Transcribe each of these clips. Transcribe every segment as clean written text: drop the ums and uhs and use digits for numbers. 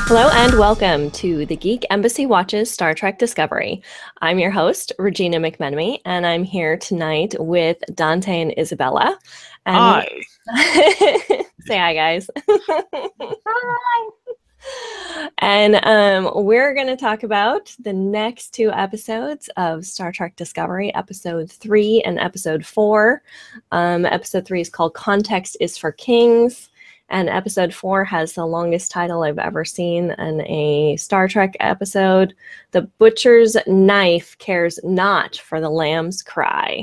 Hello and welcome to the Geek Embassy Watches Star Trek Discovery. I'm your host, Regina McMenemy, and I'm here tonight with Dante and Isabella. And Hi. say hi, guys. Hi. And we're going to talk about the next two episodes of Star Trek Discovery, Episode 3 and Episode 4. Episode 3 is called Context is for Kings. And episode 4 has the longest title I've ever seen in a Star Trek episode. The Butcher's Knife Cares Not for the Lamb's Cry.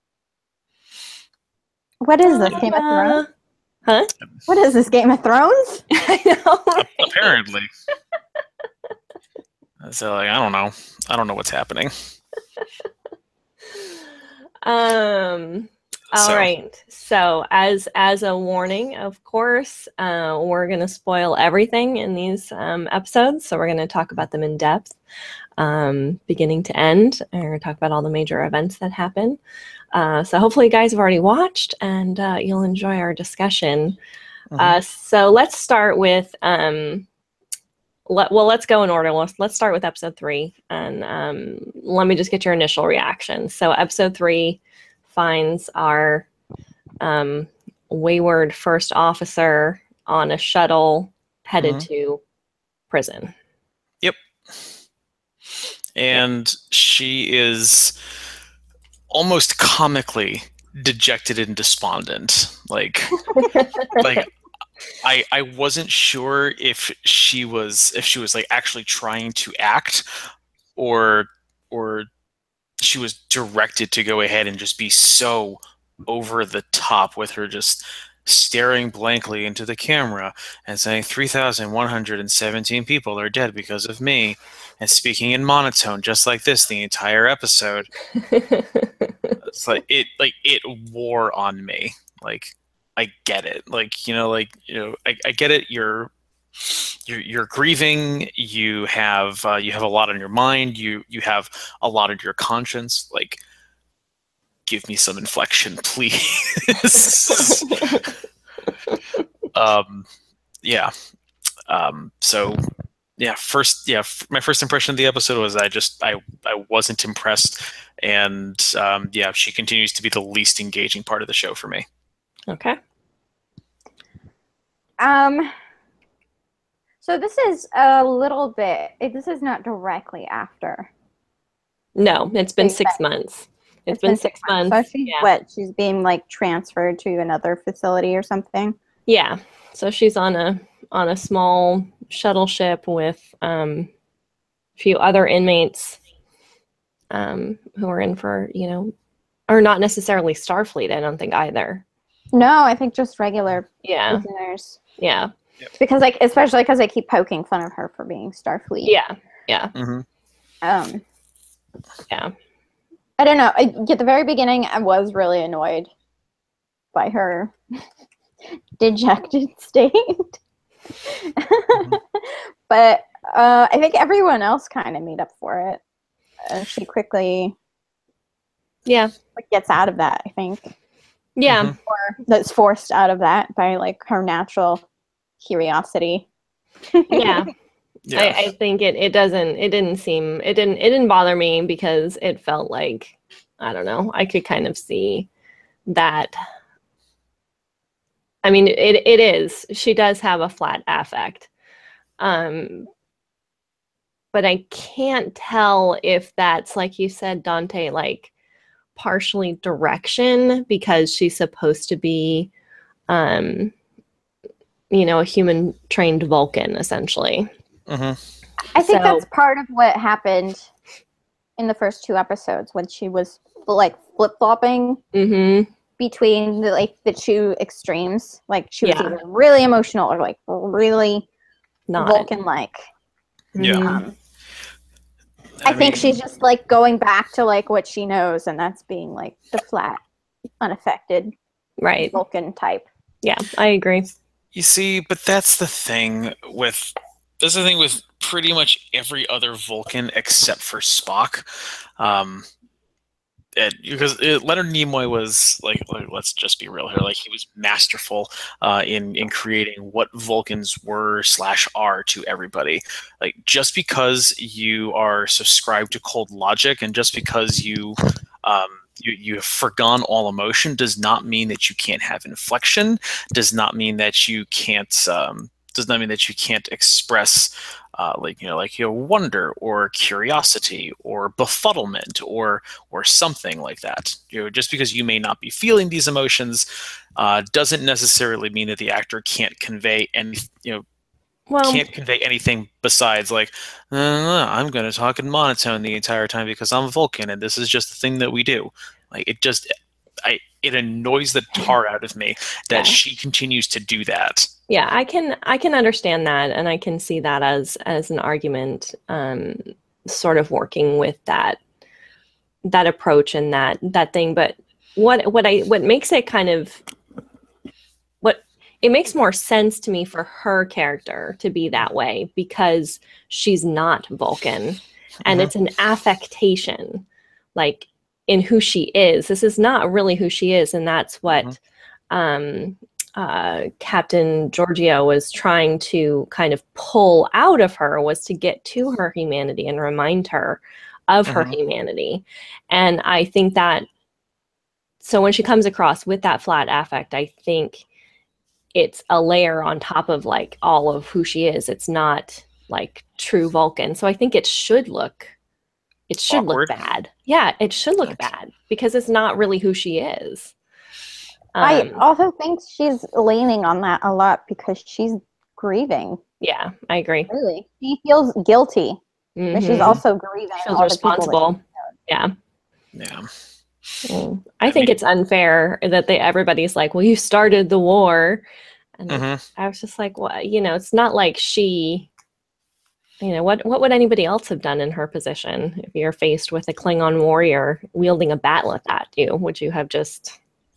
What is this, Game of Thrones? Huh? What is this, Game of Thrones? I know, right? Apparently. So, I don't know. I don't know what's happening. All right. So as a warning, of course, we're going to spoil everything in these episodes. So we're going to talk about them in depth, beginning to end. And we're going to talk about all the major events that happen. So hopefully you guys have already watched and you'll enjoy our discussion. So let's start with, let's go in order. Let's start with episode 3. And let me just get your initial reaction. So episode 3 finds our wayward first officer on a shuttle headed to prison. Yep. And she is almost comically dejected and despondent. Like I wasn't sure if she was like actually trying to act or she was directed to go ahead and just be so over the top with her just staring blankly into the camera and saying 3,117 people are dead because of me and speaking in monotone just like this the entire episode. It's it wore on me. Like, I get it. I get it. You're grieving. You have a lot on your mind. You have a lot on your conscience. Like, give me some inflection, please. Yeah. So yeah. My first impression of the episode was I wasn't impressed, and yeah, she continues to be the least engaging part of the show for me. Okay. So this is a little bit. This is not directly after. No, it's been 6 months. It's been 6 months. So she's being like transferred to another facility or something. Yeah. So she's on a small shuttle ship with a few other inmates who are in for, or not necessarily Starfleet, I don't think either. No, I think just regular prisoners. Yeah. Because especially because I keep poking fun of her for being Starfleet. Yeah. Mm-hmm. Yeah. I don't know. At the very beginning, I was really annoyed by her dejected state. But I think everyone else kind of made up for it. She quickly gets out of that, I think. Yeah. Or that's forced out of that by her natural curiosity. Yeah. I think it didn't bother me because it felt like, I don't know, I could kind of see that. I mean, it is. She does have a flat affect. But I can't tell if that's, like you said, Dante, like partially direction because she's supposed to be a human trained Vulcan, essentially. I think that's part of what happened in the first 2 episodes when she was flip-flopping between the 2 extremes. Like, she was either really emotional or really not Vulcan-like. Yeah. I think she's just going back to what she knows, and that's being the flat, unaffected Vulcan type. Yeah, I agree. You see, but that's the thing with pretty much every other Vulcan except for Spock. because Leonard Nimoy was like, let's just be real here. Like, he was masterful in creating what Vulcans were / are to everybody. Like, just because you are subscribed to cold logic, and just because you have forgone all emotion, does not mean that you can't have inflection. Does not mean that you can't. Does not mean that you can't express wonder or curiosity or befuddlement or something like that. Just because you may not be feeling these emotions doesn't necessarily mean that the actor can't convey can't convey anything besides like, I'm going to talk in monotone the entire time because I'm Vulcan and this is just the thing that we do. Like, it annoys the tar out of me that she continues to do that. Yeah, I can understand that, and I can see that as an argument, sort of working with that approach and that thing. But what makes it kind of it makes more sense to me for her character to be that way because she's not Vulcan, and it's an affectation, like, in who she is. This is not really who she is, and that's what Captain Georgiou was trying to kind of pull out of her, was to get to her humanity and remind her of her humanity. And I think that, so when she comes across with that flat affect, I think it's a layer on top of like all of who she is. It's not like true Vulcan. So I think it should look Awkward. look bad. Yeah, it should look bad because it's not really who she is. I also think she's leaning on that a lot because she's grieving. Yeah, I agree. Really, she feels guilty, but she's also grieving. She feels responsible. Yeah. I think it's unfair that everybody's like, well, you started the war, and I was just like, well, it's not like she. What would anybody else have done in her position if you're faced with a Klingon warrior wielding a bat'leth at you? Would you have just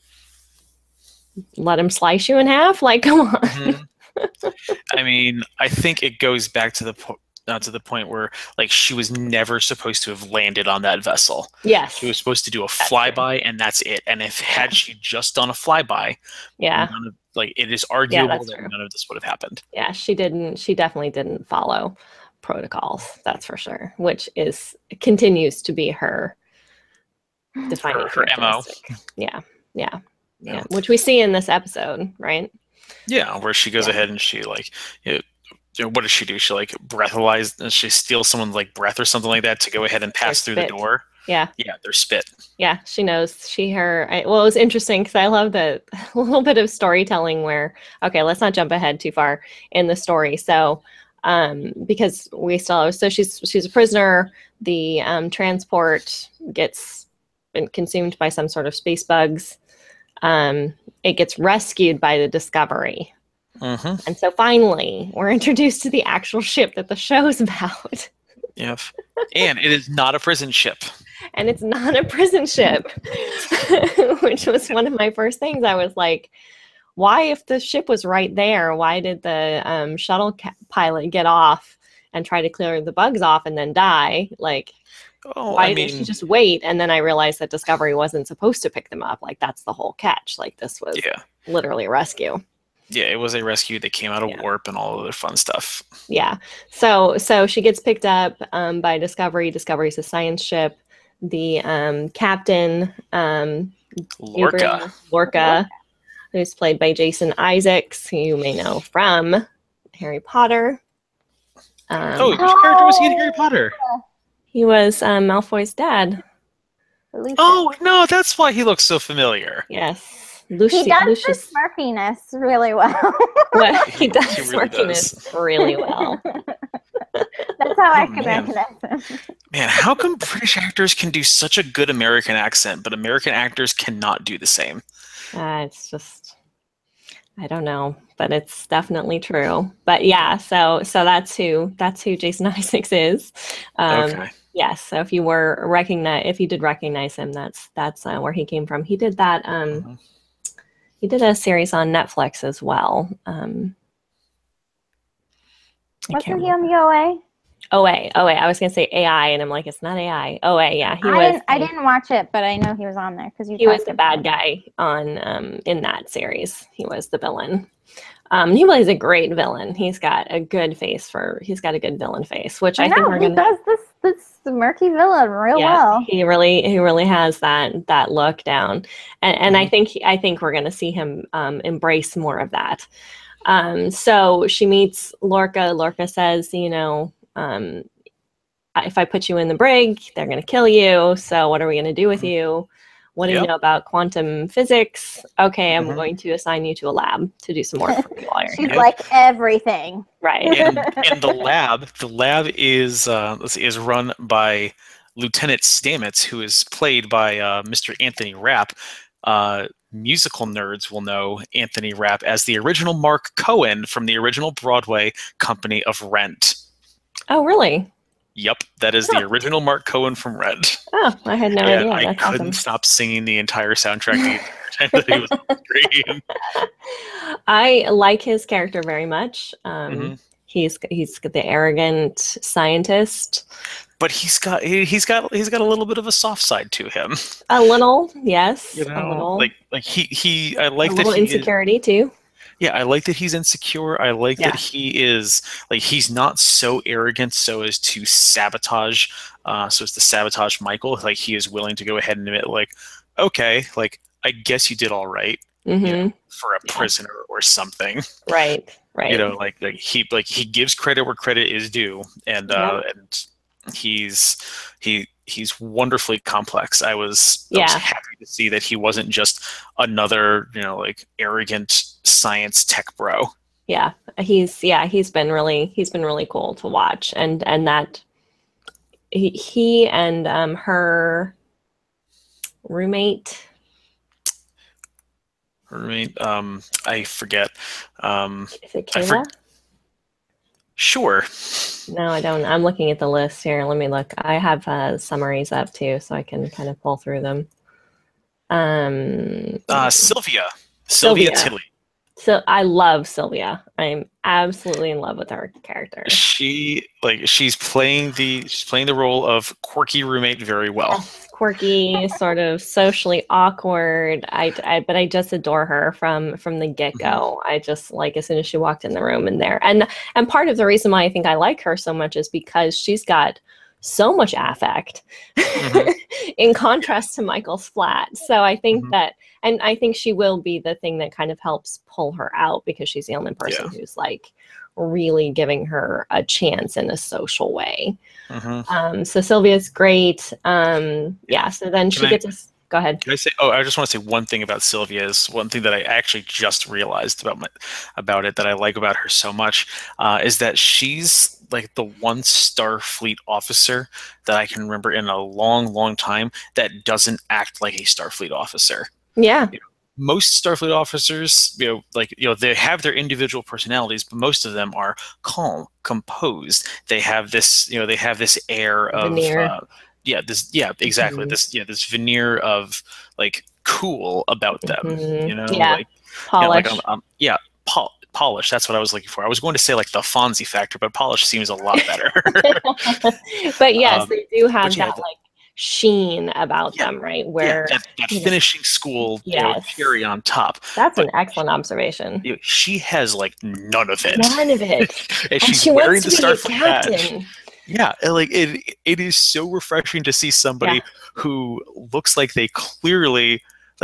let him slice you in half? Like, come on. I mean, I think it goes back to the point where, like, she was never supposed to have landed on that vessel. Yes. She was supposed to do a flyby, and that's it. And had she just done a flyby, it is arguable that none of this would have happened. Yeah, she definitely didn't follow protocols, that's for sure, which continues to be her defining her MO. Yeah, which we see in this episode, right? Yeah, where she goes ahead and she, like, what does she do? She, like, breathalyze, she steals someone's, like, breath or something like that to go ahead and pass through the door. Yeah, their spit. Yeah, she knows. It was interesting because I love the little bit of storytelling where, okay, let's not jump ahead too far in the story. So, because she's a prisoner. The transport gets consumed by some sort of space bugs. It gets rescued by the Discovery. And so finally, we're introduced to the actual ship that the show's about. Yep. And it is not a prison ship. And it's not a prison ship, which was one of my first things. I was like, why, if the ship was right there, why did the shuttle pilot get off and try to clear the bugs off and then die? Like, why didn't she just wait? And then I realized that Discovery wasn't supposed to pick them up. Like, that's the whole catch. Like, this was literally a rescue. Yeah, it was a rescue that came out of warp and all other fun stuff. Yeah. So she gets picked up by Discovery. Discovery's a science ship. The captain, Lorca, who's played by Jason Isaacs, who you may know from Harry Potter. Which character was he in Harry Potter? He was Malfoy's dad. Lucius. Oh, no, that's why he looks so familiar. Yes. He does the smirkiness really well. He does smirkiness really well. That's how I can recognize him. Man, how come British actors can do such a good American accent, but American actors cannot do the same? It's just, I don't know, but it's definitely true. But yeah, so that's who Jason Isaacs is. Okay. Yes, so if you did recognize him, that's where he came from. He did that. He did a series on Netflix as well. Wasn't he on the OA? OA. I was gonna say AI, and I'm like, it's not AI. OA. Yeah, I didn't watch it, but I know he was on there because he was the bad guy on in that series. He was the villain. He plays a great villain. He's got a good villain face, which I think he does this murky villain real well. He really has that look down, and I think we're gonna see him embrace more of that. So she meets Lorca. Lorca says, if I put you in the brig, they're gonna kill you. So what are we gonna do with you? What do you know about quantum physics? Okay, I'm going to assign you to a lab to do some work for me while you're She's like everything. Right. And the lab is run by Lieutenant Stamets, who is played by Mr. Anthony Rapp. Musical nerds will know Anthony Rapp as the original Mark Cohen from the original Broadway company of Rent. Oh, really? Yep, that is the original Mark Cohen from Rent. Oh, I had no idea. I That's couldn't stop singing the entire soundtrack the entire time that he was on screen. I like his character very much. He's the arrogant scientist, but he's got a little bit of a soft side to him. A little, yes. A little. Like he I like a that little insecurity too. Yeah, I like that he's insecure. I like that he is he's not so arrogant so as to sabotage Michael. Like he is willing to go ahead and admit, okay, I guess you did all right for a prisoner or something. Right. He gives credit where credit is due, and he's wonderfully complex. I was happy to see that he wasn't just another arrogant science tech bro. Yeah, he's been really cool to watch, and that he and her roommate. I forget. Is it Kayla? Sure. No, I don't. I'm looking at the list here. Let me look. I have summaries up too, so I can kind of pull through them. Sylvia Tilly. So I love Sylvia. I'm absolutely in love with her character. She's playing the role of quirky roommate very well. Quirky, sort of socially awkward. But I just adore her from the get-go. I just as soon as she walked in the room and part of the reason why I think I like her so much is because she's got so much affect in contrast to Michael's flat. So I think that, and I think she will be the thing that kind of helps pull her out because she's the only person who's really giving her a chance in a social way. So Sylvia's great. So then she gets us. Go ahead. Can I say? Oh, I just want to say one thing about Sylvia. Is one thing that I actually just realized about it that I like about her so much is that she's the one Starfleet officer that I can remember in a long, long time that doesn't act like a Starfleet officer. Yeah. Most Starfleet officers, they have their individual personalities, but most of them are calm, composed. They have this, this air of veneer. Exactly. This veneer of cool about them. Polish. Polish. That's what I was looking for. I was going to say the Fonzie factor, but polish seems a lot better. But yes, they do have that sheen about them, right? Where that finishing school, cherry on top. That's an excellent observation. She has none of it. None of it. And she's she wearing wants the to be Starfleet a captain. badge. Yeah, it is so refreshing to see somebody who looks like they clearly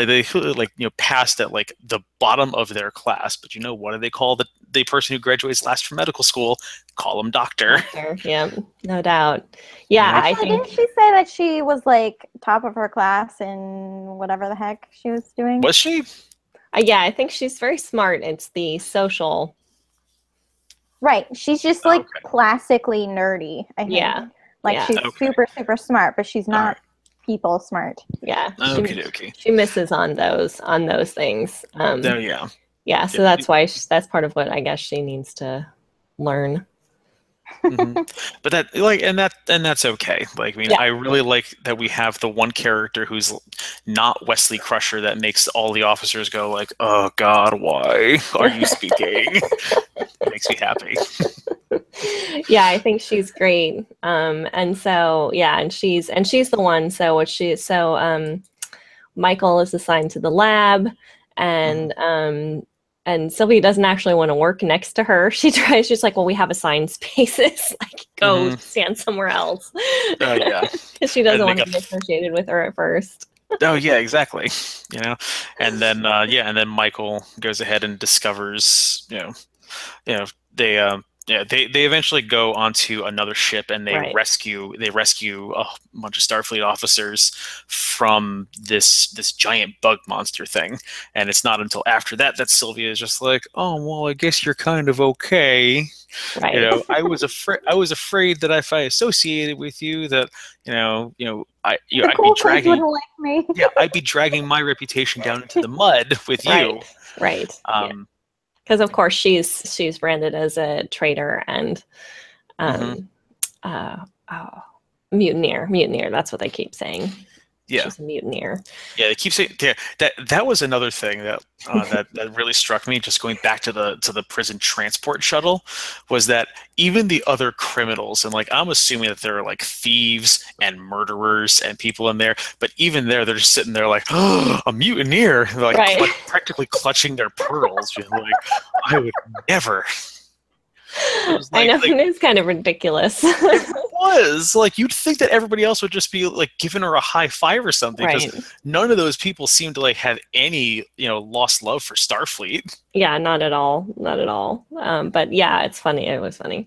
passed at the bottom of their class, but what do they call the person who graduates last from medical school? Call them doctor. Yeah, no doubt. Yeah, I think. Didn't she say that she was top of her class in whatever the heck she was doing? Was she? Yeah, I think she's very smart. It's the social. Right, she's just classically nerdy. I think. She's super, super smart, but she's not people smart. Yeah. Okay. She misses on those things. Yeah, so that's why that's part of what I guess she needs to learn. But that's okay. I really like that we have the one character who's not Wesley Crusher that makes all the officers go oh God, why are you speaking? It makes me happy. Yeah, I think she's great. And so yeah, and she's the one. So Michael is assigned to the lab, and Sylvia doesn't actually want to work next to her. She tries. She's like, "Well, we have assigned spaces. Like, go stand somewhere else." Oh yeah, because she doesn't want to be associated with her at first. Oh yeah, exactly. You know, and then and then Michael goes ahead and discovers, they eventually go onto another ship and they rescue a bunch of Starfleet officers from this giant bug monster thing. And it's not until after that Sylvia is just like, "Oh well, I guess you're kind of okay." Right. You know, I was afraid that if I associated with you, that I'd be dragging wouldn't like me. Yeah, I'd be dragging my reputation down into the mud with you. Right. Because of course she's branded as a traitor and mutineer. That's what they keep saying. Yeah, she's a mutineer. Yeah, they keep saying that was another thing that that really struck me. Just going back to the prison transport shuttle, was that even the other criminals, and like I'm assuming that there are like thieves and murderers and people in there, but even there they're just sitting there like, "Oh, a mutineer," they're like practically clutching their pearls, like, "I would never." I know, it's kind of ridiculous. It was like, you'd think that everybody else would just be like giving her a high five or something, because none of those people seem to like have any lost love for Starfleet. Yeah, not at all. But yeah, it's funny. It was funny.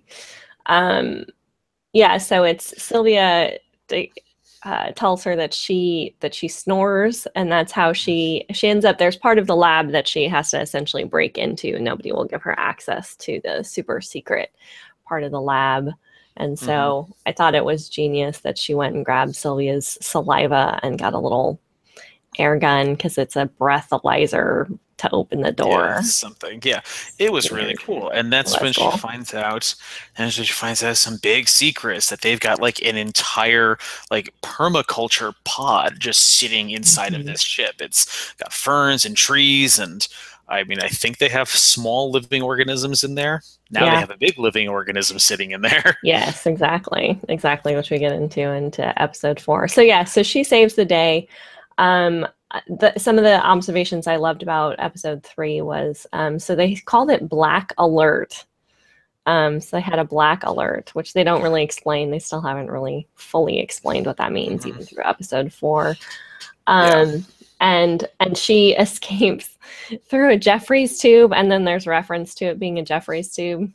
Yeah, so it's Sylvia tells her that she snores, and that's how she ends up. There's part of the lab that she has to essentially break into. Nobody will give her access to the super secret part of the lab. And so I thought it was genius that she went and grabbed Sylvia's saliva and got a little air gun, because it's a breathalyzer to open the door. Yeah, something. Yeah, it was really cool. And that's when she finds out, some big secrets, that they've got like an entire like permaculture pod just sitting inside of this ship. It's got ferns and trees, and I mean, I think they have small living organisms in there. Now they have a big living organism sitting in there. Yes, exactly, which we get into episode 4. So yeah, so she saves the day. Some of the observations I loved about episode 3 was, so they called it Black Alert. So they had a Black Alert, which they don't really explain. They still haven't really fully explained what that means, even through episode 4. And she escapes through a Jeffries tube, and then there's reference to it being a Jeffries tube.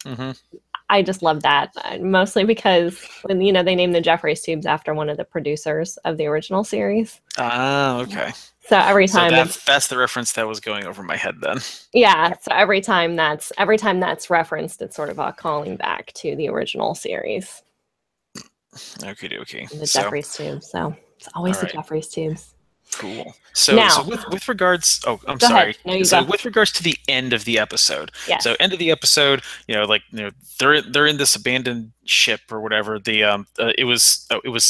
I just love that, mostly because when they named the Jeffries tubes after one of the producers of the original series. Ah, okay. So every time that's the reference that was going over my head then. Yeah, so every time that's referenced, it's sort of a calling back to the original series. Okay. The Jeffries tubes. So it's always the Jeffries tubes. Cool. So with regards, I'm sorry. So with regards to the end of the episode, so end of the episode, they're in this abandoned ship or whatever. It was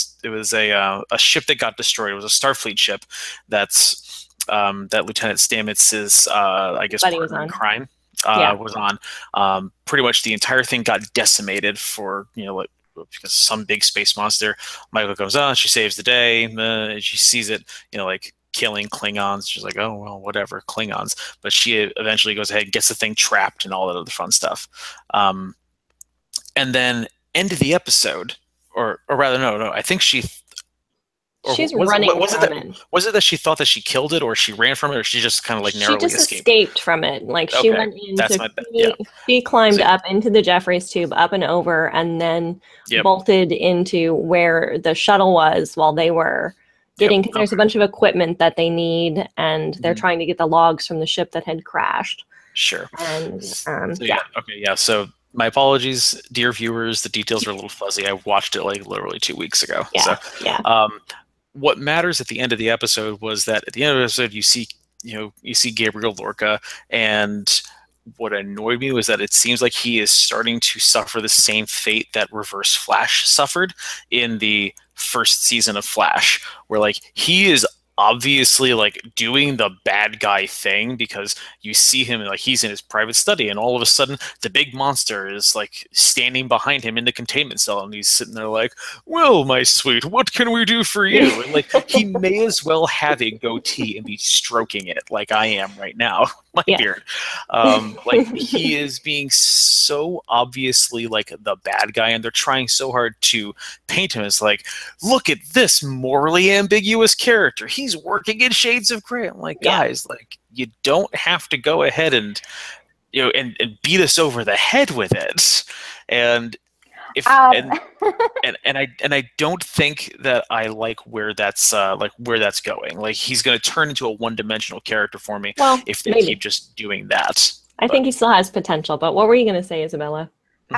a ship that got destroyed. It was a Starfleet ship that's that Lieutenant Stamets's I guess partner in crime was on. Pretty much the entire thing got decimated for because some big space monster. Michael comes on, she saves the day, she sees it, like killing Klingons. She's like, oh, well, whatever, Klingons. But she eventually goes ahead and gets the thing trapped and all that other fun stuff. And then end of the episode, or rather, no, I think she's running from it. Was it that she thought that she killed it, or she ran from it, or she just kind of like narrowly escaped from it? Like she went in. She climbed up into the Jeffries tube, up and over, and then bolted into where the shuttle was while they were getting. Because there's a bunch of equipment that they need, and they're trying to get the logs from the ship that had crashed. Sure. And So my apologies, dear viewers. The details are a little fuzzy. I watched it like literally 2 weeks ago. What matters at the end of the episode was that at the end of the episode, you see Gabriel Lorca, and what annoyed me was that it seems like he is starting to suffer the same fate that Reverse Flash suffered in the first season of Flash, where like he is obviously like doing the bad guy thing, because you see him like he's in his private study and all of a sudden the big monster is like standing behind him in the containment cell and he's sitting there like, well, my sweet, what can we do for you? And like he may as well have a goatee and be stroking it like I am right now, my beard. Like he is being so obviously like the bad guy, and they're trying so hard to paint him as like, look at this morally ambiguous character. He's working in shades of gray. I'm like, guys, like you don't have to go ahead and and beat us over the head with it. And if and I don't think that I like where that's going. Like he's going to turn into a one-dimensional character for me if they keep just doing that. I think he still has potential. But what were you going to say, Isabella?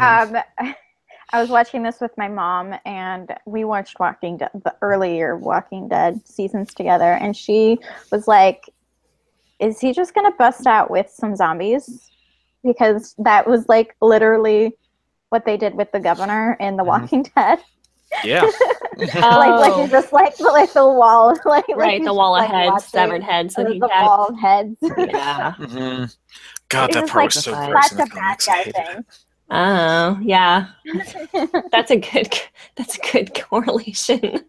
I was watching this with my mom, and we watched the earlier Walking Dead seasons together, and she was like, is he just going to bust out with some zombies? Because that was like literally what they did with the governor in The Walking Dead. Yeah. Like just like the wall. Right, the wall of heads, severed heads. So the wall of heads. Yeah. God, that part was so gross. That's a bad guy thing. Oh, yeah. That's a good correlation.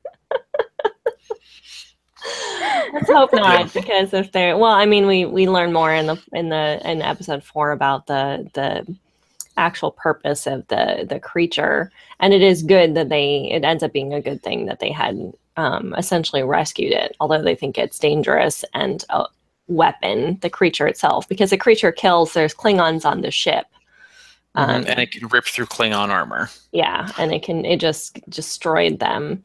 Let's hope not, because if they're we learn more in episode 4 about the actual purpose of the creature, and it is good that it ends up being a good thing that they had essentially rescued it, although they think it's dangerous and a weapon, the creature itself, because the creature kills. There's Klingons on the ship. And it can rip through Klingon armor. Yeah, and it just destroyed them.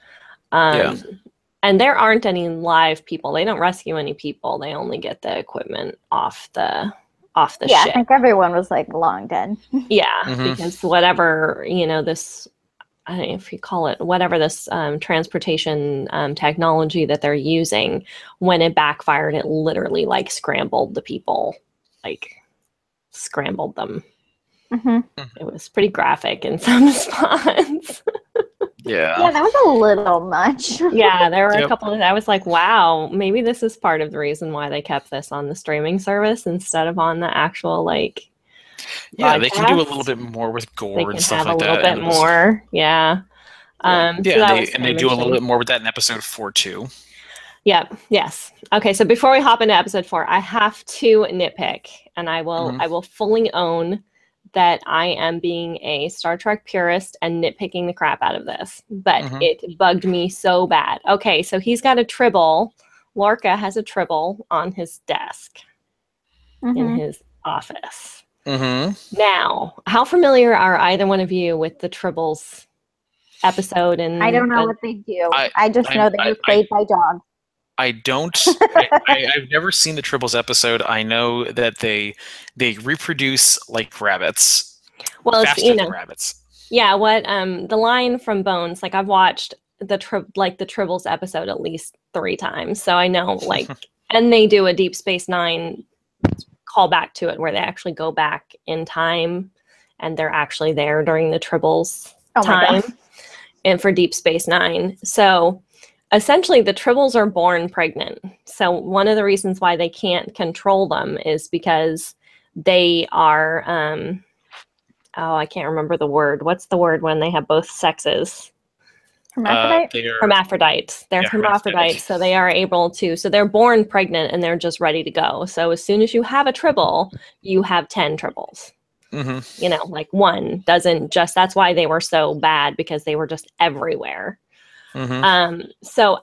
And there aren't any live people. They don't rescue any people. They only get the equipment off the ship. Yeah, I think everyone was like long dead. Yeah, because whatever, this, I don't know if you call it, whatever this transportation technology that they're using, when it backfired, it literally like scrambled the people, like scrambled them. It was pretty graphic in some spots. Yeah, that was a little much. Yeah, there were a couple of, I was like, wow, maybe this is part of the reason why they kept this on the streaming service instead of on the actual broadcast. They can do a little bit more with gore and stuff like that. They can have a little bit more, yeah. And they do a little bit more with that in episode 4 too. Yep. Yes. Okay. So before we hop into episode 4, I have to nitpick, and I will fully own that I am being a Star Trek purist and nitpicking the crap out of this, but it bugged me so bad. Okay, so he's got a Tribble. Lorca has a Tribble on his desk in his office. Now, how familiar are either one of you with the Tribbles episode? And I don't know what they do. I just know they were played by dogs. I don't. I've never seen the Tribbles episode. I know that they reproduce like rabbits. Well, faster than rabbits. Yeah. What the line from Bones? Like I've watched the Tribbles episode at least 3 times, so I know and they do a Deep Space Nine call back to it where they actually go back in time, and they're actually there during the Tribbles time, and for Deep Space Nine. So essentially, the Tribbles are born pregnant. So one of the reasons why they can't control them is because they are, I can't remember the word. What's the word when they have both sexes? Hermaphrodites. They're hermaphrodites. So they are able to, so they're born pregnant and they're just ready to go. So as soon as you have a Tribble, you have 10 Tribbles. Like one doesn't just, that's why they were so bad, because they were just everywhere. So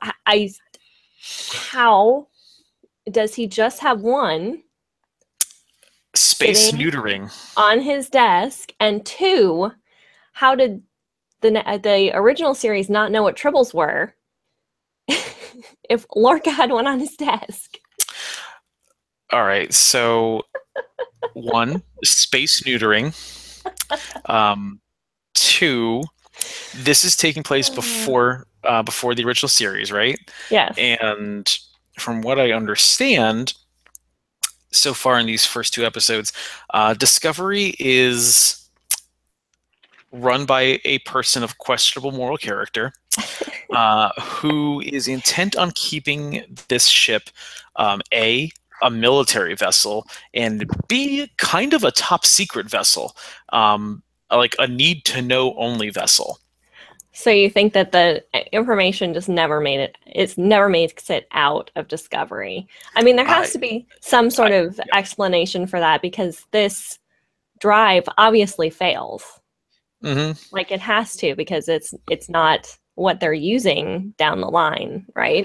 how does he just have one space neutering on his desk, and 2, how did the original series not know what Tribbles were if Lorca had one on his desk? All right, so 1, space neutering. 2, this is taking place before the original series, right? Yes. And from what I understand, so far in these first 2 episodes, Discovery is run by a person of questionable moral character. who is intent on keeping this ship a military vessel, and B, kind of a top secret vessel, like a need to know only vessel. So you think that the information just never made it, it's never makes it out of Discovery. I mean, there has to be some sort of explanation for that, because this drive obviously fails. Mm-hmm. Like, it has to, because it's not what they're using down the line, right?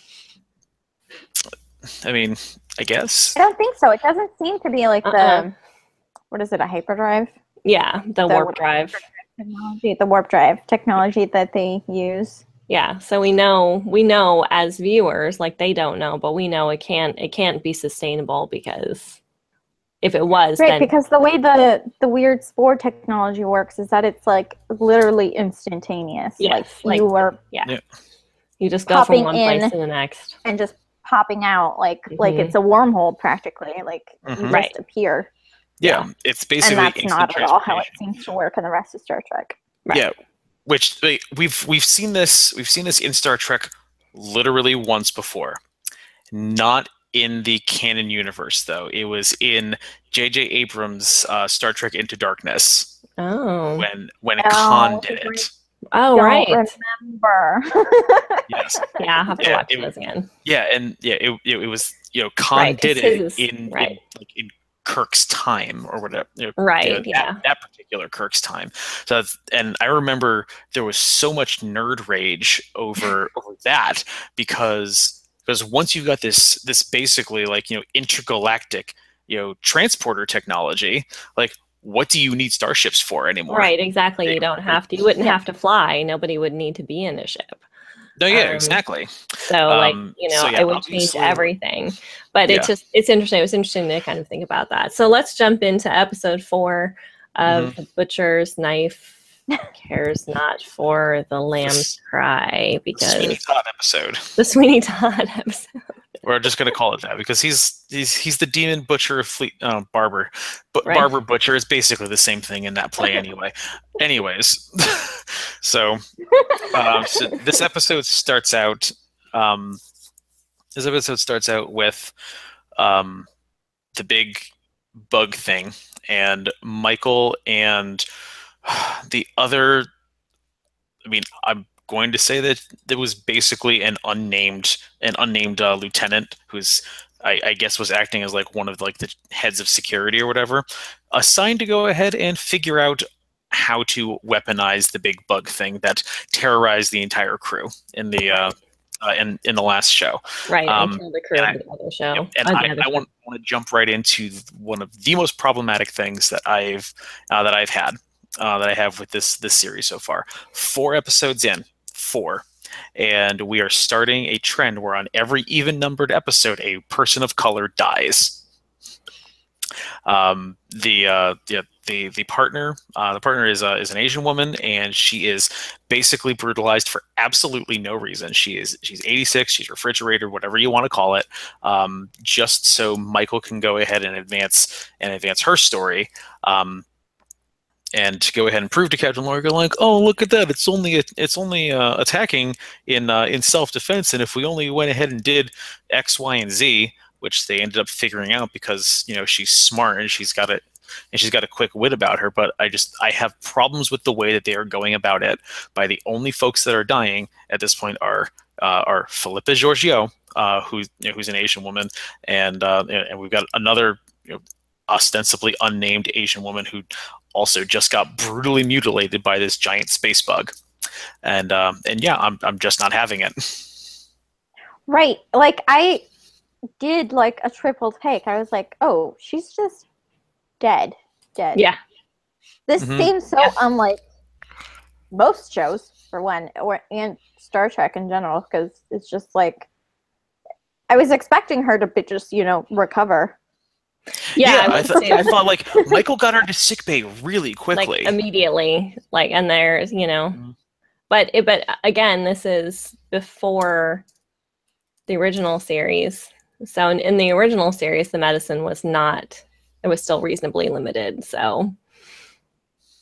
I mean, I guess. I don't think so. It doesn't seem to be like the, what is it, a hyperdrive? Yeah, the warp drive. Technology, the warp drive technology that they use. Yeah, so we know as viewers, like, they don't know, but we know it can't be sustainable, because if it was, right, then because the way the weird spore technology works is that it's like literally instantaneous. Yes, like you are you just go from one place to the next and just popping out like it's a wormhole practically. Like you just appear. Yeah, it's basically, and that's not at all how it seems to work in the rest of Star Trek. Right. Yeah, which we've seen this in Star Trek literally once before. Not in the canon universe, though. It was in J.J. Abrams' Star Trek Into Darkness. Oh. When Khan did it. Oh, right. Remember. Yes. Yeah, I'll have to watch those again. Yeah, and it was, Khan did it in Kirk's time or whatever. That particular Kirk's time. So and I remember there was so much nerd rage over that, because once you've got this basically intergalactic transporter technology, like, what do you need starships for anymore? Right, exactly. You don't have to. You wouldn't have to fly. Nobody would need to be in a ship. No, exactly. So, it would change everything. But it's interesting. It was interesting to kind of think about that. So let's jump into episode 4 of The Butcher's Knife Cares Not for the Lamb's Cry, because the Sweeney Todd episode. The Sweeney Todd episode. We're just going to call it that, because he's the demon butcher of Barber. But Barber Butcher is basically the same thing in that play anyway. Anyways, so this episode starts out. With the big bug thing, and Michael and the other. I mean, I'm going to say that there was basically an unnamed lieutenant who's, I guess, was acting as like one of the heads of security or whatever, assigned to go ahead and figure out how to weaponize the big bug thing that terrorized the entire crew in the in the last show. Right, until the crew of the other show. I want to jump right into one of the most problematic things that I've had. That I have with this series so far. 4 episodes in, and we are starting a trend where on every even-numbered episode, a person of color dies. The partner is an Asian woman, and she is basically brutalized for absolutely no reason. She's 86, she's refrigerated, whatever you want to call it, just so Michael can go ahead and advance her story. And to go ahead and prove to Captain Lorca, like, oh, look at that! It's only attacking in self-defense, and if we only went ahead and did X, Y, and Z, which they ended up figuring out because she's smart and she's got a quick wit about her. But I have problems with the way that they are going about it. By the only folks that are dying at this point are Philippa Georgiou, who's an Asian woman, and we've got another ostensibly unnamed Asian woman who also just got brutally mutilated by this giant space bug, and I'm just not having it. Right, like I did like a triple take. I was like, oh, she's just dead. Yeah, this seems so unlike most shows for one, and Star Trek in general, because it's just like I was expecting her to just recover. Yeah, I thought like Michael got her to sickbay really quickly, like immediately. Like, and there's but again, this is before the original series. So in the original series, the medicine was not. It was still reasonably limited. So,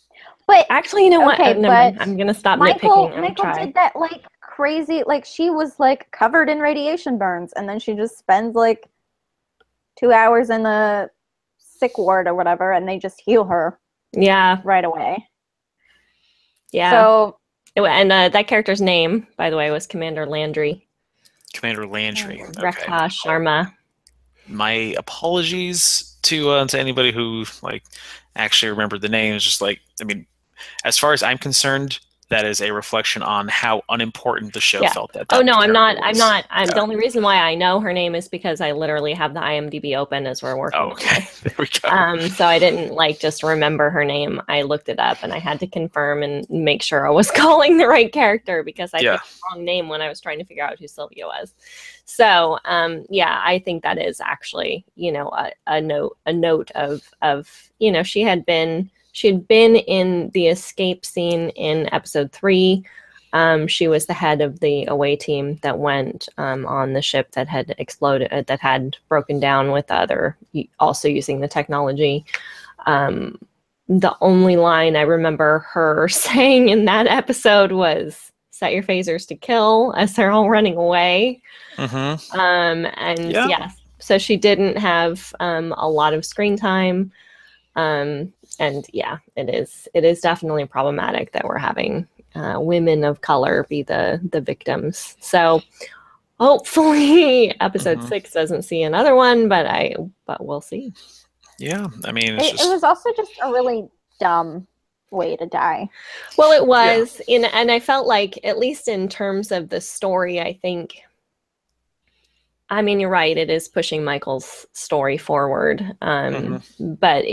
But actually, you know what? okay, but I'm gonna stop Michael nitpicking. Michael did that like crazy, like she was like covered in radiation burns, and then she just spends like 2 hours in the sick ward or whatever, and they just heal her. Yeah. Right away. Yeah. So, and that character's name, by the way, was Commander Landry. Commander Landry. Rekha Sharma. My apologies to anybody who like actually remembered the name. It's just like, I mean, as far as I'm concerned, that is a reflection on how unimportant the show felt that. Oh no, I'm not. The only reason why I know her name is because I literally have the IMDb open as we're working. Oh, okay. There we go. So I didn't like just remember her name. I looked it up and I had to confirm and make sure I was calling the right character because I picked the wrong name when I was trying to figure out who Sylvia was. So I think that is actually, you know, a note of you know, she had been in the escape scene in episode 3. She was the head of the away team that went on the ship that had exploded, that had broken down with other, also using the technology. The only line I remember her saying in that episode was, "Set your phasers to kill," as they're all running away. Mm-hmm. So she didn't have a lot of screen time. And yeah, it is definitely problematic that we're having women of color be the victims. So hopefully episode 6 doesn't see another one, but we'll see. Yeah, I mean, it was also just a really dumb way to die. Well, it was, and I felt like, at least in terms of the story, I think, I mean, you're right, it is pushing Michael's story forward, but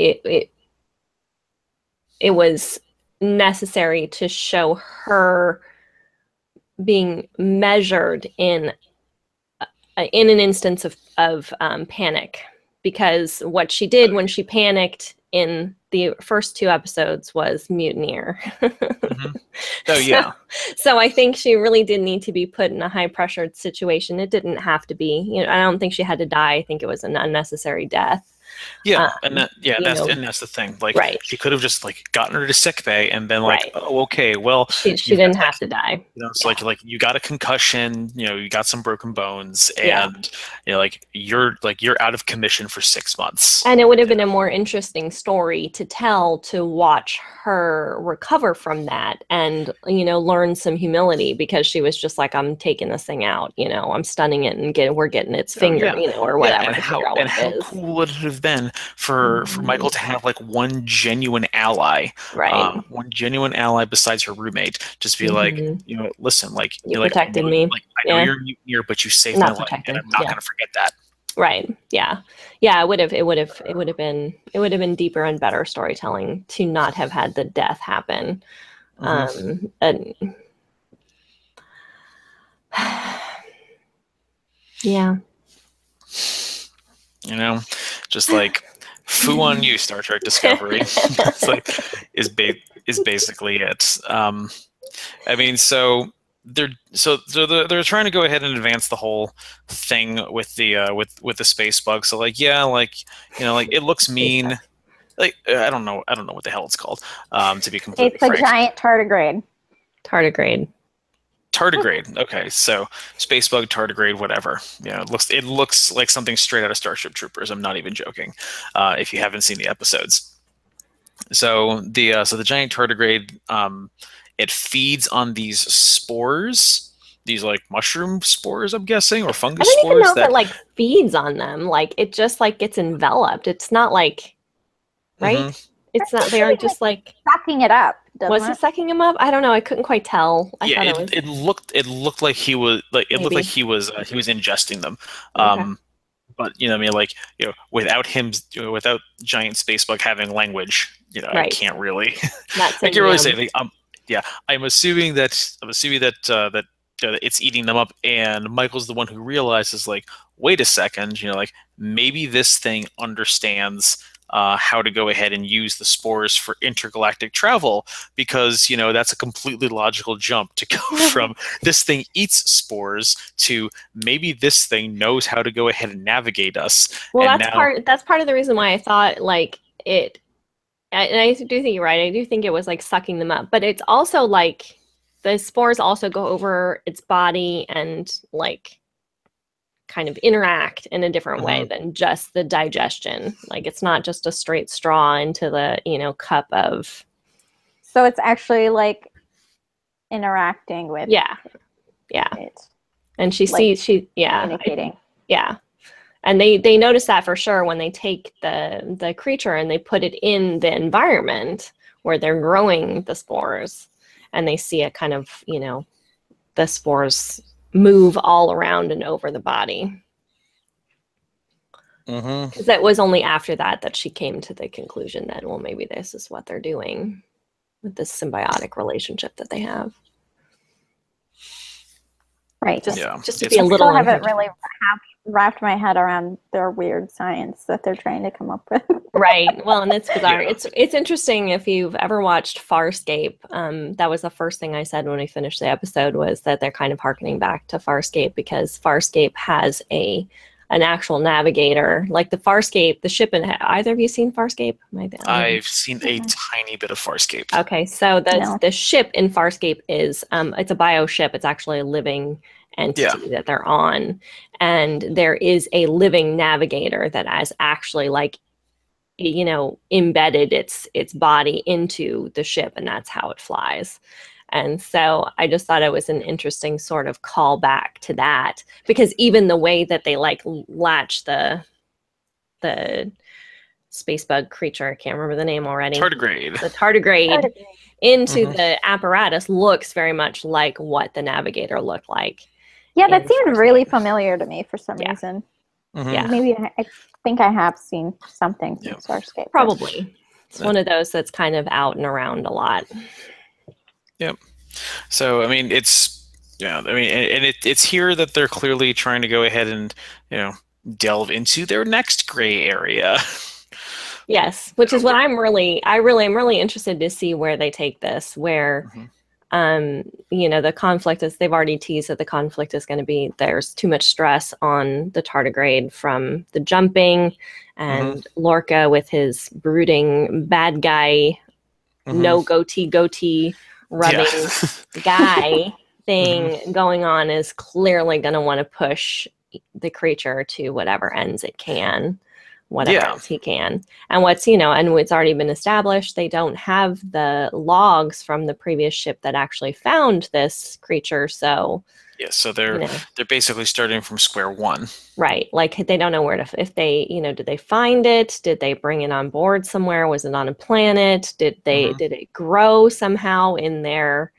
it was necessary to show her being measured in an instance of panic, because what she did when she panicked in the first 2 episodes was mutineer. Oh yeah. So I think she really did need to be put in a high pressured situation. It didn't have to be, you know, I don't think she had to die. I think it was an unnecessary death. Yeah, that's the thing. Like, she could have just like gotten her to sick bay and been like, oh, okay, well, she didn't have to die. You know, it's like you got a concussion, you know, you got some broken bones, and you know, like you're out of commission for 6 months. And it would have been a more interesting story to tell, to watch her recover from that and, you know, learn some humility, because she was just like, I'm taking this thing out, you know, I'm stunning it and we're getting its finger, you know, or whatever. And how cool would it have been for Michael to have like one genuine ally, one genuine ally besides her roommate, just be like, you know, listen, like you protected me. Like, I know you're a mutineer, but you saved my life, and I'm not going to forget that. Right. Yeah. Yeah. It would have been deeper and better storytelling to not have had the death happen. And yeah. You know, just like, foo on you, Star Trek Discovery. It's like, is basically it. I mean, so they're trying to go ahead and advance the whole thing with the with the space bug. So like, yeah, like, you know, like it looks mean. Like I don't know what the hell it's called. To be completely frank, it's a giant tardigrade. Tardigrade. Okay, so space bug, tardigrade, whatever. You know, it looks like something straight out of Starship Troopers. I'm not even joking. If you haven't seen the episodes, so the giant tardigrade, it feeds on these spores, these like mushroom spores, I'm guessing, or fungus spores. I don't even know if it like feeds on them. Like it just like gets enveloped. It's not like, right? It's not. They are just like sucking it up. Was he sucking him up? I don't know. I couldn't quite tell. It looked like he was looked like he was ingesting them. But you know, I mean, like, you know, without him, you know, without giant space bug having language, you know, I can't really. I can't really say. Like, I'm assuming that that it's eating them up, and Michael's the one who realizes, like, wait a second, you know, like maybe this thing understands how to go ahead and use the spores for intergalactic travel, because, you know, that's a completely logical jump to go from this thing eats spores to maybe this thing knows how to go ahead and navigate us. Well, that's part of the reason why I thought like it And I do think you're right. I do think it was like sucking them up, but it's also like the spores also go over its body and like kind of interact in a different way than just the digestion. Like it's not just a straight straw into the, cup of. So it's actually like interacting with. Yeah. It. And she like, sees, communicating. And they notice that for sure when they take the creature and they put it in the environment where they're growing the spores, and they see it kind of, the spores move all around and over the body. Because that was only after that she came to the conclusion that, well, maybe this is what they're doing with this symbiotic relationship that they have. Right. Just to be a little. I haven't really wrapped my head around their weird science that they're trying to come up with. Right. Well, and it's bizarre. It's interesting if you've ever watched Farscape. That was the first thing I said when we finished the episode, was that they're kind of harkening back to Farscape, because Farscape has an actual navigator, like the Farscape, the ship. And either of you seen Farscape? I've seen a tiny bit of Farscape. Okay, so the ship in Farscape is it's a bio ship. It's actually a living entity that they're on, and there is a living navigator that has actually embedded its body into the ship, and that's how it flies. And so I just thought it was an interesting sort of callback to that, because even the way that they latch the space bug creature, I can't remember the name already. Tardigrade. The tardigrade into the apparatus looks very much like what the navigator looked like. Yeah, that seemed really familiar to me for some reason. Yeah. Maybe I think I have seen something from Farscape. Probably. It's one of those that's kind of out and around a lot. Yep. So, I mean, it's here that they're clearly trying to go ahead and, delve into their next gray area. Yes, which is what I'm really interested to see where they take this, where, the conflict is, they've already teased that the conflict is going to be, there's too much stress on the tardigrade from the jumping, and Lorca with his brooding bad guy, no goatee rubbing guy thing going on, is clearly going to want to push the creature to whatever ends it can. Whatever else he can. And what's, and it's already been established, they don't have the logs from the previous ship that actually found this creature. So so they're basically starting from square one. Right. Like they don't know where to, if they, did they find it? Did they bring it on board somewhere? Was it on a planet? Did it grow somehow in their,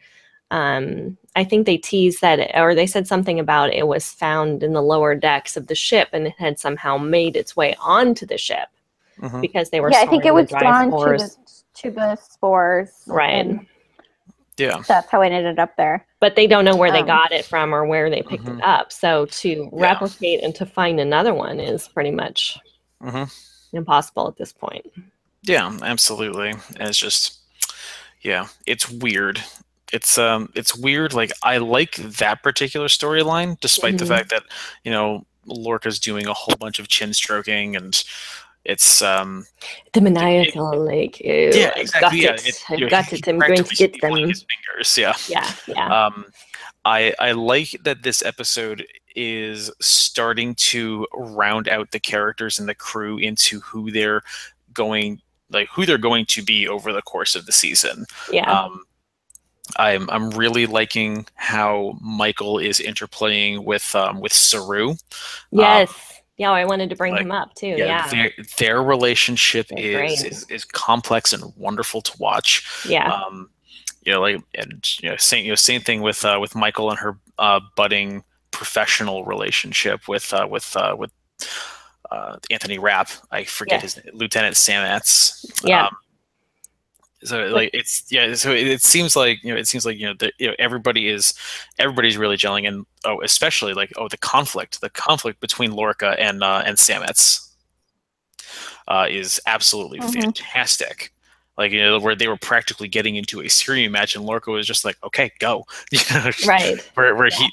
I think they teased that, or they said something about it was found in the lower decks of the ship, and it had somehow made its way onto the ship because they were. Yeah, I think it was drawn to the spores. Right. Yeah. That's how it ended up there. But they don't know where they got it from or where they picked it up. So to replicate and to find another one is pretty much impossible at this point. Yeah, absolutely. And it's just, it's weird. It's weird. Like, I like that particular storyline, despite the fact that, Lorca's doing a whole bunch of chin stroking, and it's the maniacal, exactly. I've got it. I'm going to get them. His fingers. Yeah. I like that this episode is starting to round out the characters and the crew into who they're going to be over the course of the season. Yeah. I'm really liking how Michael is interplaying with Saru. Yes. I wanted to bring him up too. Their relationship is complex and wonderful to watch. Yeah. Same thing with Michael and her budding professional relationship with Anthony Rapp. I forget his name, Lieutenant Sametz. Yeah. So it seems like everybody's really gelling, and especially the conflict between Lorca and Sametz is absolutely fantastic. Where they were practically getting into a serious match, and Lorca was just like, okay, go. Right.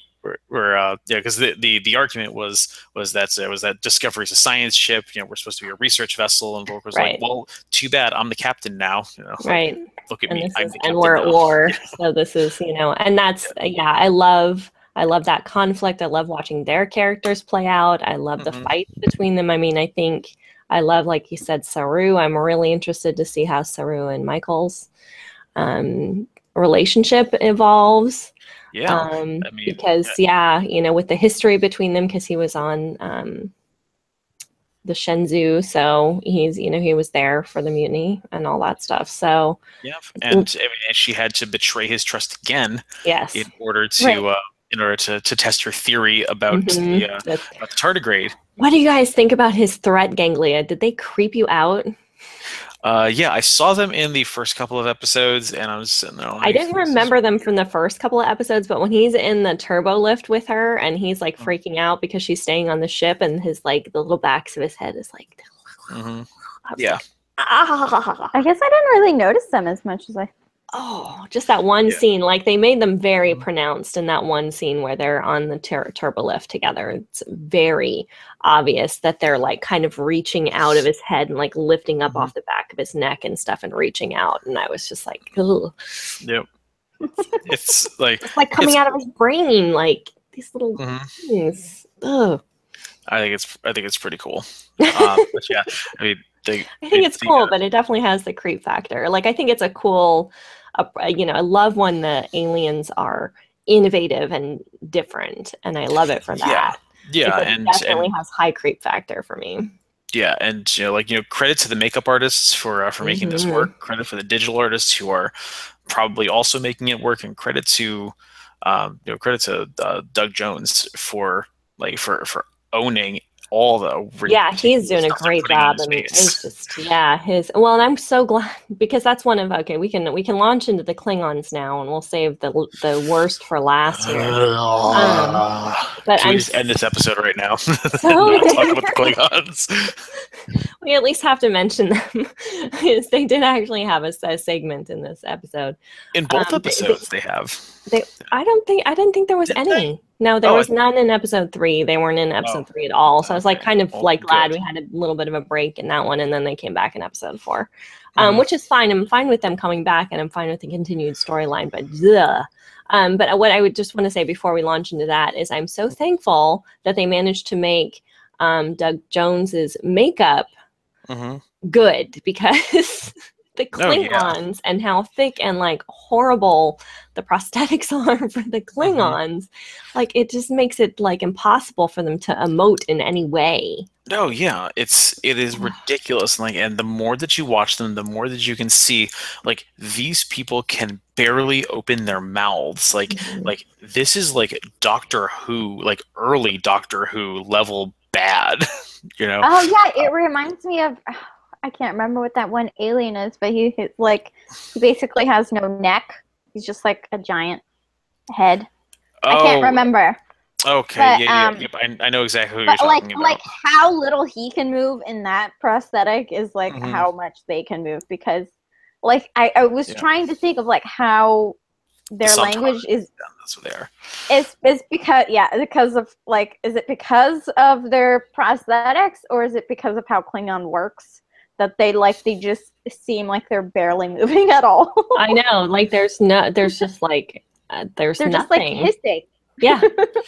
because the argument was that Discovery's a science ship. We're supposed to be a research vessel, and Voyager's like, well, too bad, I'm the captain now. Right. Look at me, I'm the captain and we're now. at war. So this is, and that's I love that conflict. I love watching their characters play out. I love the fight between them. I mean, I think I love, like you said, Saru. I'm really interested to see how Saru and Michael's relationship evolves. Yeah, because with the history between them, because he was on the Shenzhou, so he's he was there for the mutiny and all that stuff. So and she had to betray his trust again. Yes, in order to test her theory about the tardigrade. What do you guys think about his threat ganglia? Did they creep you out? I saw them in the first couple of episodes, and I was sitting there like, I didn't remember them from the first couple of episodes, but when he's in the turbo lift with her and he's like freaking out because she's staying on the ship, and his like the little backs of his head is like, yeah. I guess I didn't really notice them as much as I. Oh, just that one scene. Like they made them very pronounced in that one scene where they're on the turbo lift together. It's very obvious that they're like kind of reaching out of his head and like lifting up off the back of his neck and stuff and reaching out. And I was just like, ugh. Yep. It's like coming out of his brain, like these little things. Ugh. I think it's pretty cool. But yeah, I mean, I think it's cool, but it definitely has the creep factor. Like I think it's a cool. I love when the aliens are innovative and different, and I love it for that. Yeah, and it definitely has high creep factor for me. Yeah, and credit to the makeup artists for making this work. Credit for the digital artists who are probably also making it work, and credit to Doug Jones for owning all the he's doing a great job, and it's just and I'm so glad, because that's one of we can launch into the Klingons now, and we'll save the worst for last here. But can we just end this episode right now? Not talk about the Klingons. We at least have to mention them. They did actually have a segment in this episode. In both episodes, they have. I didn't think there was any. No, there was none in episode 3. They weren't in episode 3 at all. So I was like kind of glad we had a little bit of a break in that one, and then they came back in episode 4, which is fine. I'm fine with them coming back, and I'm fine with the continued storyline. But what I would just want to say before we launch into that is I'm so thankful that they managed to make Doug Jones's makeup good, because the Klingons and how thick and like horrible the prosthetics are for the Klingons, like it just makes it like impossible for them to emote in any way. No, yeah, it is ridiculous. And the more that you watch them, the more that you can see, like, these people can barely open their mouths. Like this is like Doctor Who, like early Doctor Who level bad. Oh yeah, it reminds me of. I can't remember what that one alien is, but he basically has no neck. He's just like a giant head. I can't remember. Okay, but, I know exactly who you're talking about. Like how little he can move in that prosthetic is like how much they can move, because like I was trying to think of like how their language is. Yeah, that's what they are. It's because of like, is it because of their prosthetics, or is it because of how Klingon works? That they just seem like they're barely moving at all. I know, like there's just like there's they're nothing. Just like hissing. Yeah.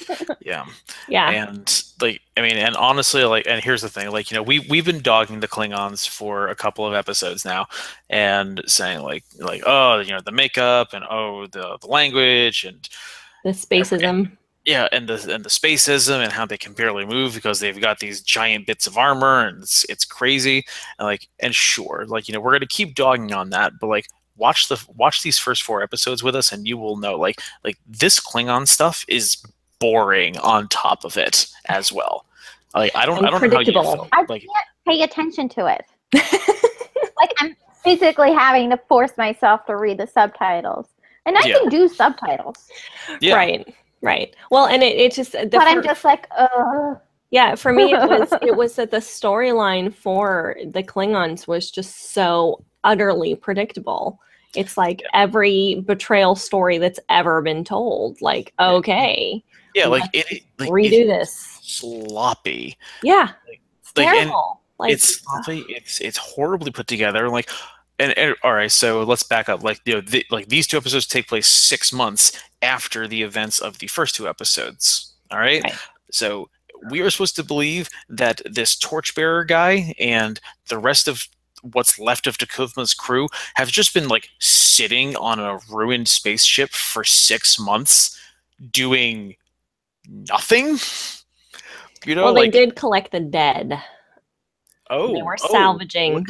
Yeah. And like, I mean, and honestly, like, and here's the thing, like, we've been dogging the Klingons for a couple of episodes now, and saying like, oh, the makeup, and the language, and the spacism. And the spacism, and how they can barely move because they've got these giant bits of armor, and it's crazy. And sure, like, we're gonna keep dogging on that, but like, watch these first 4 episodes with us, and you will know like this Klingon stuff is boring on top of it as well. Like I don't know how you feel. I can't pay attention to it. Like I'm physically having to force myself to read the subtitles, and I can do subtitles. Yeah. Right. Well, and it just. But I'm just like, Yeah, for me it was that the storyline for the Klingons was just so utterly predictable. It's like every betrayal story that's ever been told. Like, okay, yeah, redo this. Sloppy. Yeah, it's terrible. Like, it's sloppy. It's horribly put together. Like, and all right, so let's back up. Like, these 2 episodes take place 6 months after the events of the first 2 episodes. All right, so we are supposed to believe that this torchbearer guy and the rest of what's left of T'Kuvma's crew have just been like sitting on a ruined spaceship for 6 months doing nothing. Well, they did collect the dead. Oh, they were salvaging.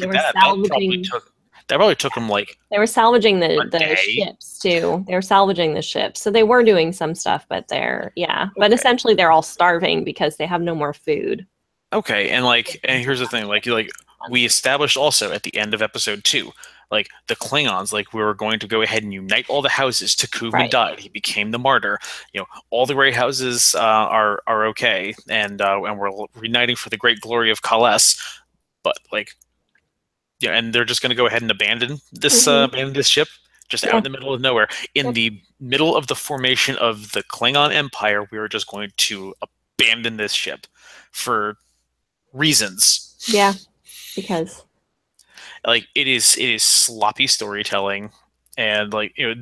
That probably took them like. They were salvaging the ships too. They were salvaging the ships, so they were doing some stuff. But but essentially they're all starving because they have no more food. Okay, and here's the thing, like we established also at the end of episode 2, like the Klingons, like we were going to go ahead and unite all the houses. T'Kuvma died; he became the martyr. All the Grey houses are okay, and we're reuniting for the great glory of Kalless. But and they're just going to go ahead and abandon this ship just out in the middle of nowhere, in the middle of the formation of the Klingon Empire. We were just going to abandon this ship for reasons. Yeah, because it is sloppy storytelling, and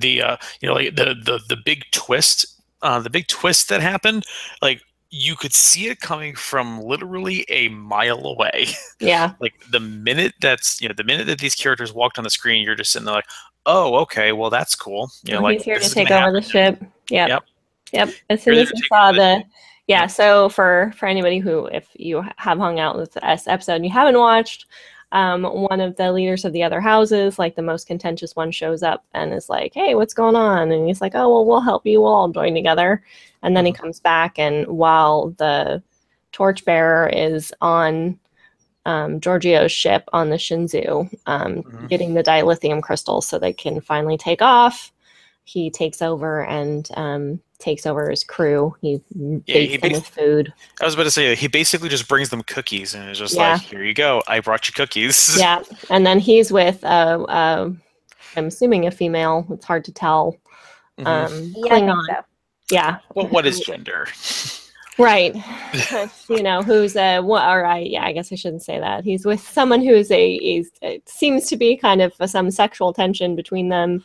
the big twist, that happened, you could see it coming from literally a mile away. Yeah. The minute that these characters walked on the screen, you're just sitting there like, oh, okay, well, that's cool. He's here to take over the ship. Yep. As soon as I saw so for anybody who, if you have hung out with this episode and you haven't watched, one of the leaders of the other houses, like the most contentious one, shows up and is like, hey, what's going on? And he's like, oh, well, we'll help you. We'll all join together. And then he comes back, and while the torchbearer is on Giorgio's ship on the Shinzu, getting the dilithium crystals so they can finally take off, he takes over and takes over his crew. He feeds them with food. I was about to say, he basically just brings them cookies and is just like, here you go, I brought you cookies. Yeah, and then he's with, I'm assuming a female, it's hard to tell, Klingon. So. Yeah. Well, what is gender? Right. Who's I guess I shouldn't say that. He's with someone who's it seems to be kind of some sexual tension between them.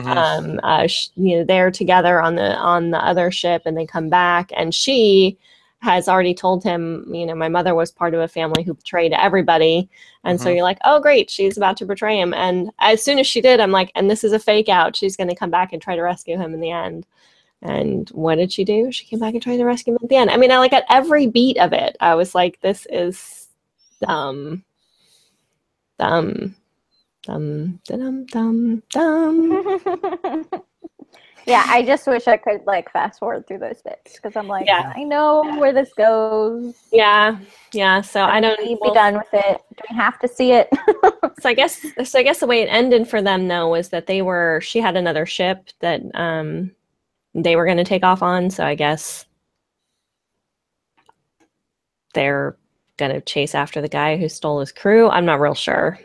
They're together on the other ship, and they come back, and she has already told him, my mother was part of a family who betrayed everybody. And so you're like, oh, great, she's about to betray him. And as soon as she did, I'm like, and this is a fake out. She's going to come back and try to rescue him in the end. And what did she do? She came back and tried to rescue him at the end. I mean, at every beat of it, I was like, this is dumb. Yeah, I just wish I could fast forward through those bits, because I'm like, I know where this goes. Yeah. So I don't need to be done with it. Do we have to see it? So I guess the way it ended for them, though, was that she had another ship that they were going to take off on. So I guess they're going to chase after the guy who stole his crew. I'm not real sure.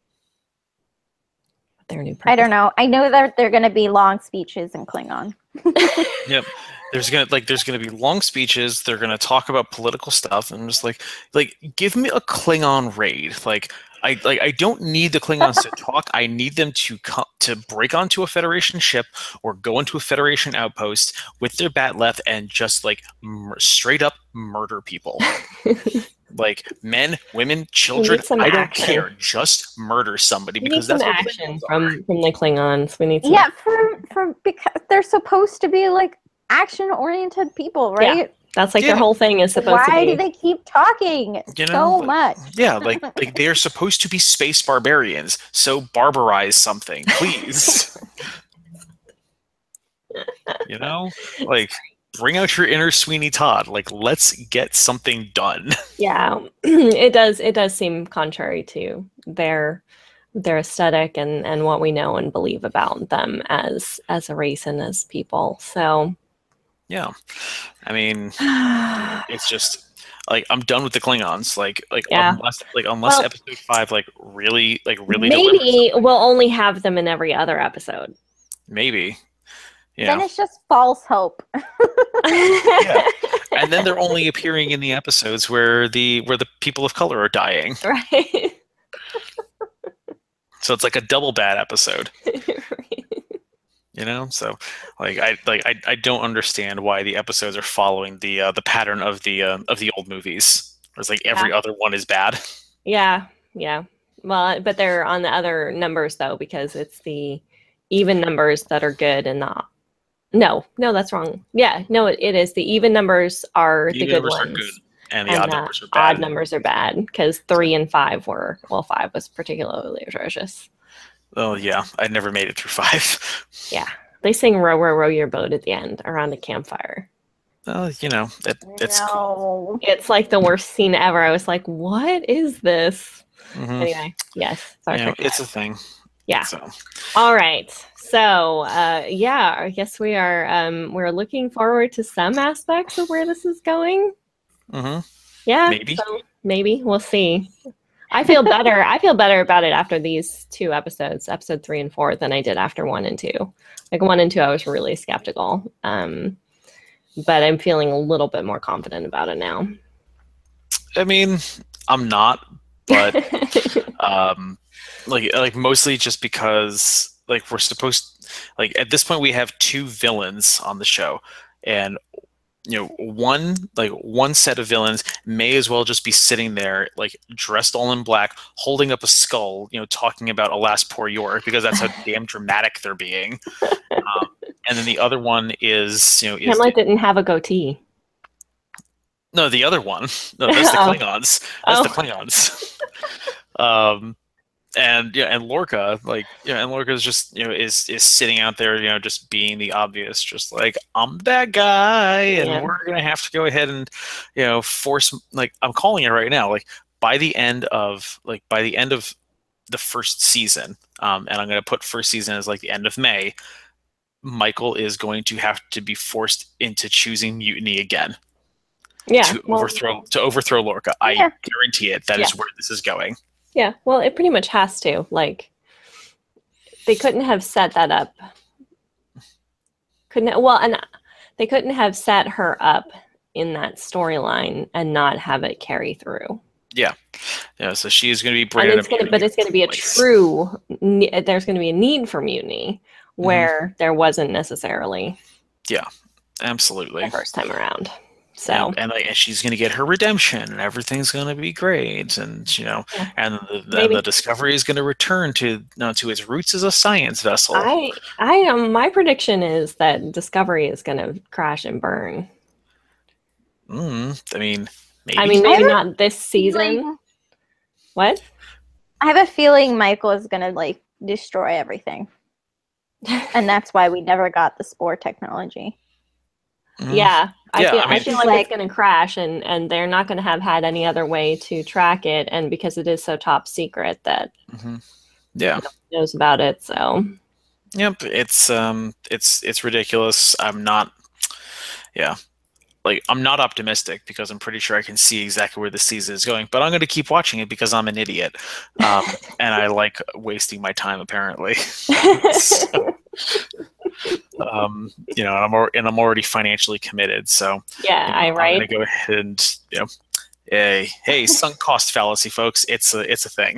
Their new purpose. I don't know. I know that they're going to be long speeches in Klingon. Yep. There's gonna be long speeches. They're gonna talk about political stuff, and just like give me a Klingon raid. I don't need the Klingons to talk. I need them to break onto a Federation ship or go into a Federation outpost with their bat'leth and just straight up murder people. Men, women, children. I don't care. Just murder somebody, because that's what action from the Klingons. We need some because they're supposed to be action-oriented people, right? Yeah. That's their whole thing is supposed to be. Why do they keep talking so much? Yeah, they're supposed to be space barbarians, so barbarize something, please. Bring out your inner Sweeney Todd. Let's get something done. Yeah, it does seem contrary to their aesthetic and what we know and believe about them as a race and as people. So yeah, I mean, it's just like I'm done with the Klingons. Yeah. Unless episode 5 really maybe we'll only have them in every other episode. Maybe. Yeah. Then it's just false hope. Yeah. And then they're only appearing in the episodes where the people of color are dying. Right. So it's like a double bad episode. So I don't understand why the episodes are following the pattern of the old movies. It's like every other one is bad. Yeah. Well, but they're on the other numbers though, because it's the even numbers that are good and not. No, that's wrong. Yeah, no, it is. The even numbers are the good ones. Are good, and the odd numbers are bad. Odd numbers are bad because 3 and 5 were 5 was particularly atrocious. Oh yeah, I never made it through 5. Yeah, they sing "Row, row, row your boat" at the end around a campfire. It's cool. It's like the worst scene ever. I was like, "What is this?" Mm-hmm. Anyway, yes, it's a thing. Yeah. So. All right. So, I guess we are. We're looking forward to some aspects of where this is going. Mm-hmm. Yeah. Maybe. So maybe we'll see. I feel better. I feel better about it after these 2 episodes, episode 3 and 4, than I did after 1 and 2. Like 1 and 2, I was really skeptical. But I'm feeling a little bit more confident about it now. I mean, I'm not, but mostly just because we're supposed at this point we have 2 villains on the show, and one set of villains may as well just be sitting there dressed all in black, holding up a skull, talking about alas poor York, because that's how damn dramatic they're being. And then the other one is Hamlet didn't have a goatee. No, the other one. No, that's the Klingons. That's the Klingons. And Lorca, and Lorca's just is sitting out there, just being the obvious, just I'm the bad guy, and we're gonna have to go ahead and force, I'm calling it right now, by the end of the first season, and I'm gonna put first season as the end of May, Michael is going to have to be forced into choosing mutiny again. Yeah, to overthrow Lorca. I guarantee it. That is where this is going. Yeah, well, it pretty much has to. They couldn't have set that up. And they couldn't have set her up in that storyline and not have it carry through. Yeah. So she is going to be branded. But it's going to be a true. There's going to be a need for mutiny where there wasn't necessarily. Yeah, absolutely. The first time around. So and she's going to get her redemption, and everything's going to be great, and and the Discovery is going to return to its roots as a science vessel. My prediction is that Discovery is going to crash and burn. I mean, maybe. Maybe not this season. What? I have a feeling Michael is going to destroy everything, and that's why we never got the spore technology. Yeah, I feel like it's going to crash, and they're not going to have had any other way to track it, and because it is so top secret that nobody knows about it. So, yep, it's ridiculous. I'm not optimistic because I'm pretty sure I can see exactly where the season is going, but I'm going to keep watching it because I'm an idiot, and I like wasting my time apparently. So, I'm already financially committed, so I'm gonna go ahead and hey, sunk cost fallacy, folks. It's a thing.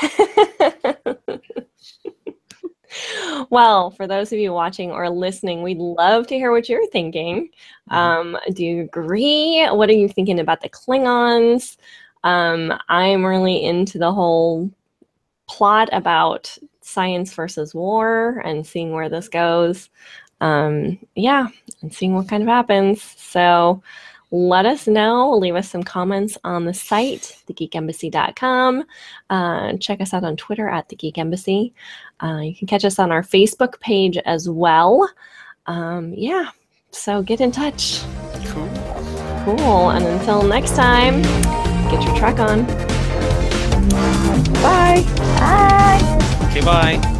Well, for those of you watching or listening, we'd love to hear what you're thinking. Do you agree? What are you thinking about the Klingons? I'm really into the whole plot about science versus war and seeing where this goes. And seeing what kind of happens. So let us know. Leave us some comments on the site, thegeekembassy.com. Check us out on Twitter at The Geek Embassy. You can catch us on our Facebook page as well. So get in touch. Cool. And until next time, get your Trek on. Bye. Okay, bye.